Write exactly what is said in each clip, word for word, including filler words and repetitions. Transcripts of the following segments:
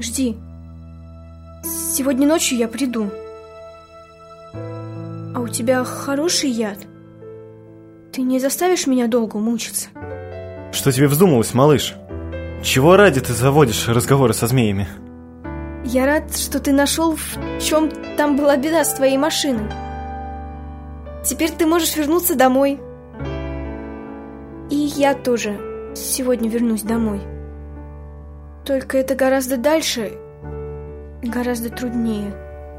Жди. Сегодня ночью я приду. А у тебя хороший яд. Ты не заставишь меня долго мучиться? Что тебе вздумалось, малыш? Чего ради ты заводишь разговоры со змеями? Я рад, что ты нашел, в чем там была беда с твоей машиной. Теперь ты можешь вернуться домой. И я тоже сегодня вернусь домой. Только это гораздо дальше, гораздо труднее.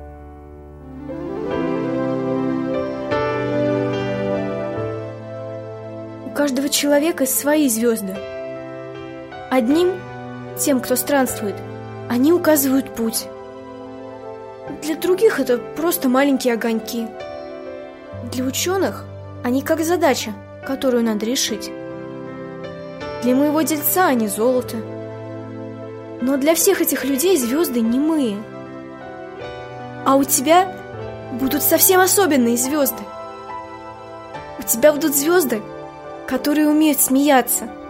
У каждого человека свои звезды. Одним, тем, кто странствует, они указывают путь. Для других это просто маленькие огоньки. Для ученых они как задача, которую надо решить. Для моего дельца они золото. Но для всех этих людей звезды немые. А у тебя будут совсем особенные звезды. У тебя будут звезды, которые умеют смеяться.